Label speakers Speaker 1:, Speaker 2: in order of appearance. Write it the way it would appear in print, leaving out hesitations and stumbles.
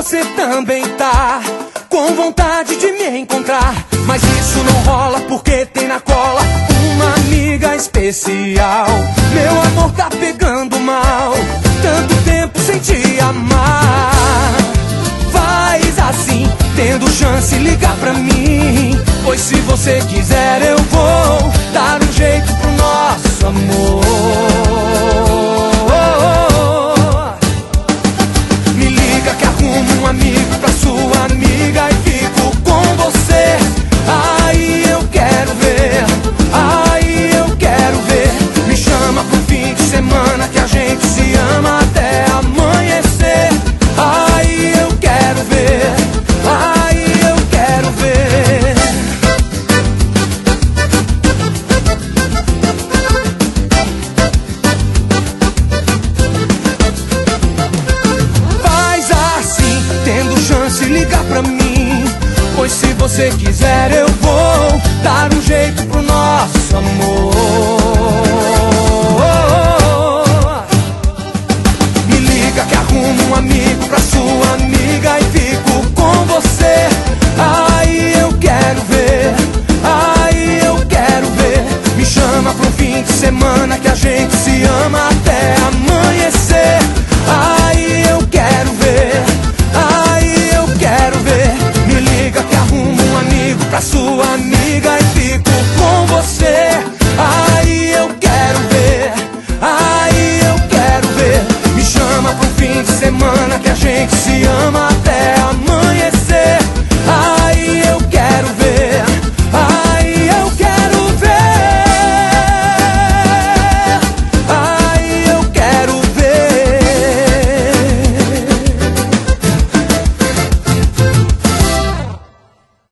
Speaker 1: você também tá com vontade de me encontrar, mas isso não rola porque tem na cola uma amiga especial. Meu amor tá pegando mal, tanto tempo sem te amar. Faz assim, tendo chance, ligar pra mim, pois se você quiser eu vou dar um jeito pro nosso amor. Me liga que arrumo um amigo pra sua amiga e fico com você. Aí eu quero ver, aí eu quero ver. Me chama pro fim de semana que a gente se ama até amanhecer. Aí eu quero ver, aí eu quero ver. Faz assim, tendo chance, ligar pra mim, pois se você quiser eu vou dar um jeito pro nosso amor. Me liga que arrumo um amigo pra sua amiga e fico com você. Aí eu quero ver, aí eu quero ver. Me chama pro fim de semana que a gente se ama até amanhecer. Aí eu quero ver, aí eu quero ver. Me liga que arrumo um amigo pra sua amiga e fico com você. Aí eu quero ver, aí eu quero ver. Me chama pro fim de semana que a gente se ama